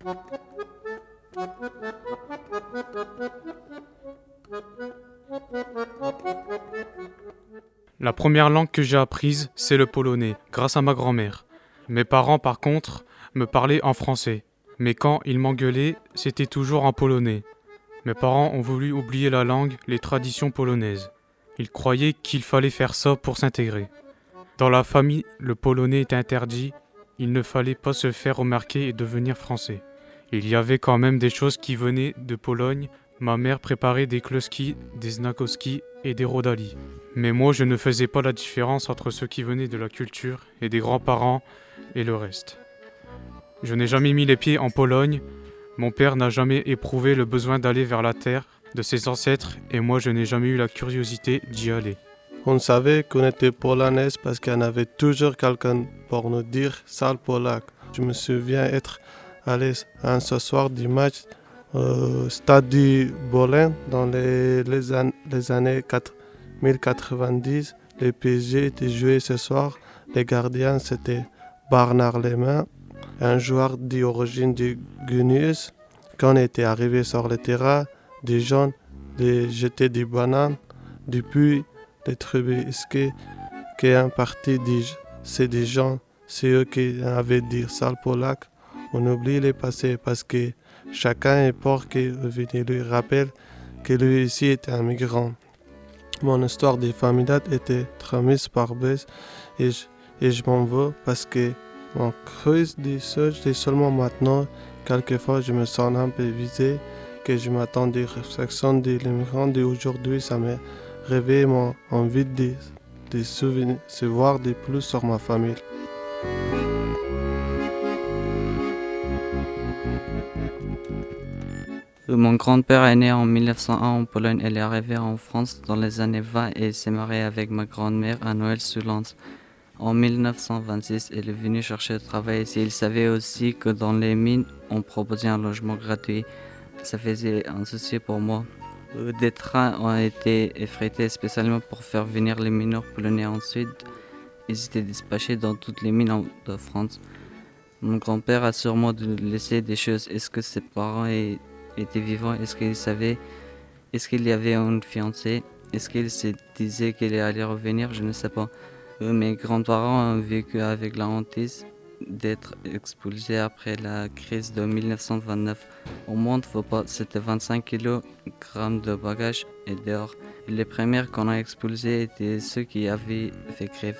La première langue que j'ai apprise, c'est le polonais, grâce à ma grand-mère. Mes parents, par contre, me parlaient en français. Mais quand ils m'engueulaient, c'était toujours en polonais. Mes parents ont voulu oublier la langue, les traditions polonaises. Ils croyaient qu'il fallait faire ça pour s'intégrer. Dans la famille, le polonais était interdit. Il ne fallait pas se faire remarquer et devenir français. Il y avait quand même des choses qui venaient de Pologne. Ma mère préparait des klocki, des znakowski et des rodali. Mais moi, je ne faisais pas la différence entre ceux qui venaient de la culture et des grands-parents et le reste. Je n'ai jamais mis les pieds en Pologne. Mon père n'a jamais éprouvé le besoin d'aller vers la terre de ses ancêtres et moi, je n'ai jamais eu la curiosité d'y aller. On savait qu'on était polonais parce qu'il y en avait toujours quelqu'un pour nous dire « sale polac ». Je me souviens être allé ce soir du match au stade du Bolin dans les années 1090. Le PSG était joué ce soir. Les gardiens, c'était Bernard Lemain, un joueur d'origine du Guinius. Quand on était arrivé sur le terrain, des gens jetaient des bananes depuis les Trubisky, qui est un parti c'est des gens, c'est eux qui avaient dit sale polac. On oublie les passés parce que chacun est peur qu'il lui rappelle que lui aussi était un migrant. Mon histoire de familiale était transmise par Blaise et je m'en veux parce que mon creuse des choses c'est seulement maintenant. Quelquefois je me sens un peu visé, que je m'attends des réflexions de l'immigrant d'aujourd'hui, ça m'a réveillé mon envie de se voir de plus sur ma famille. Mon grand-père est né en 1901 en Pologne. Elle est arrivée en France dans les années 20 et s'est mariée avec ma grand-mère à Noël-sous-Lens. En 1926, elle est venue chercher le travail ici. Il savait aussi que dans les mines, on proposait un logement gratuit. Ça faisait un souci pour moi. Des trains ont été effrétés spécialement pour faire venir les mineurs polonais ensuite. Ils étaient dispatchés dans toutes les mines de France. Mon grand-père a sûrement dû laisser des choses. Est-ce que ses parents étaient vivants? Est-ce qu'il savait? Est-ce qu'il y avait une fiancée? Est-ce qu'il se disait qu'il allait revenir? Je ne sais pas. Mes grands-parents ont vécu avec la hantise d'être expulsés après la crise de 1929. Au monde, c'était 25 kg de bagages et dehors. Les premières qu'on a expulsées étaient ceux qui avaient fait grève.